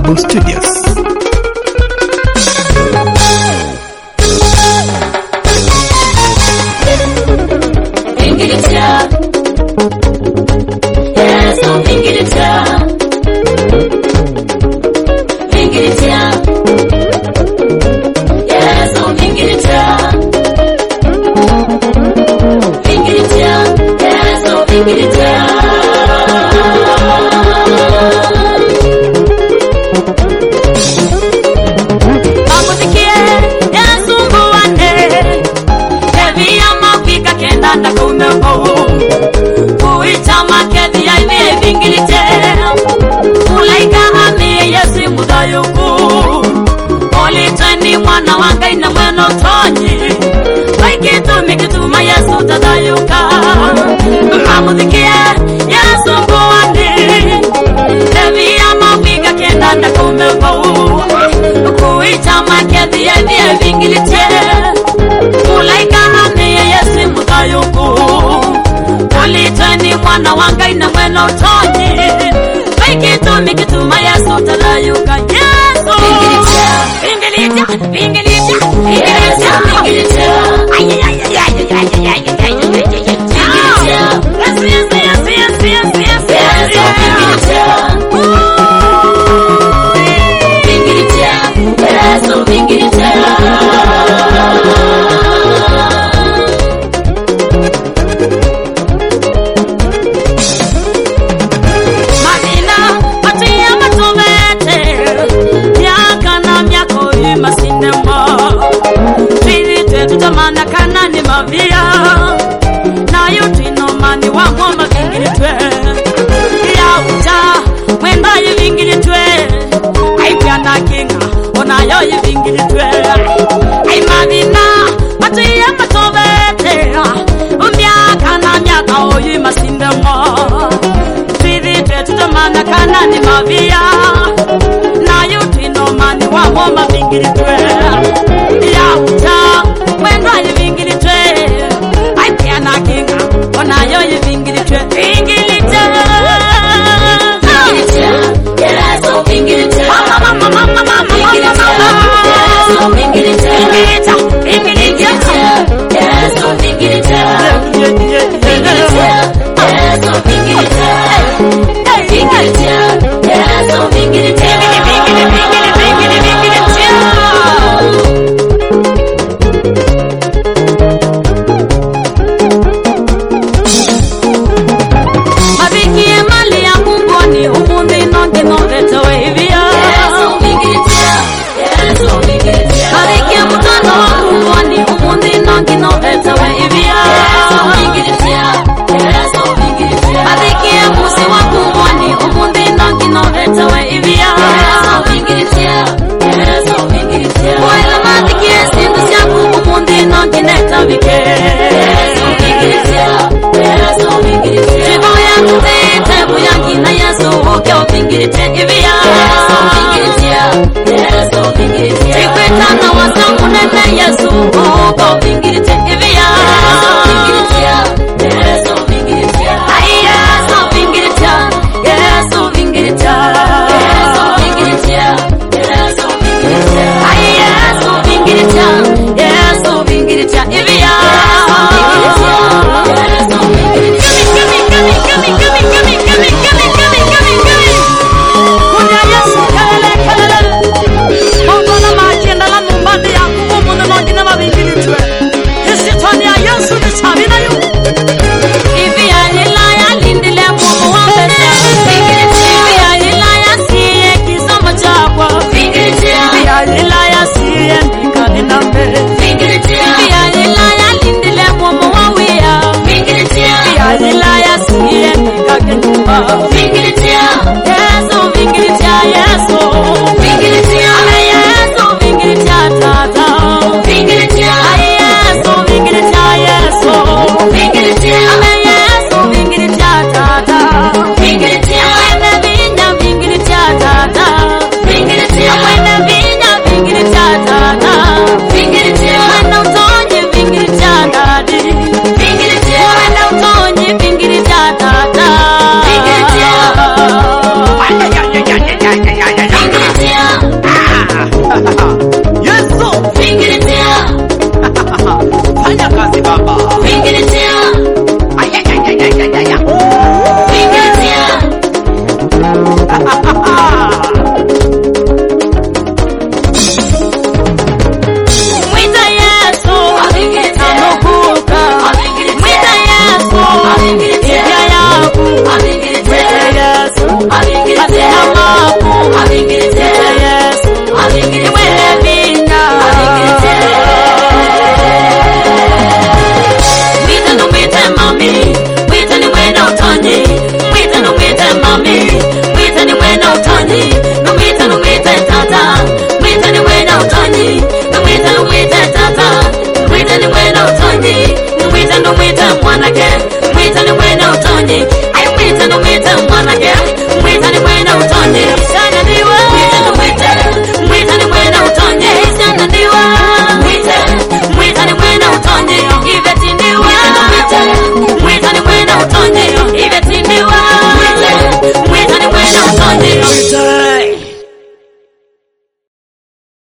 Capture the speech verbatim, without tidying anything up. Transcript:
Babu Studios. Ingilitia, yes, oh Ingilitia, Ingilitia, yes, oh Ingilitia, Ingilitia, yes, oh Ingilitia. Kenda kume ho kuita makezi ya ile vingilite ulaika ame Yesu mudayuku olitani mwana wanga ina mweno tonyi waikitu mikituma Yesu tadayuka mamudikie Yesu mbuwani evi ya mawika kenda kume ho kuita makezi ya ile vingilite ulaika Yesu mudayuku olitani mwana wanga ina mweno tonyi waikitu mikituma Yesu tadayuka Yesu Ingilitia Ingilitia Ingilitia Ingilitia ay ay ay ay ay ay ay ay Ingilitia yes yes yes yes yes yes Ingilitia Ingilitia yes Ingilitia Tutamana kana ni mavia na yutino mani wa mwamba vingilitwe ya uta mwenda yu vingilitwe aipia na kinga ona yo yu vingilitwe ai mavina matu ya matobete umbia kana miaka oyu masinde mo tutamana kana ni mavia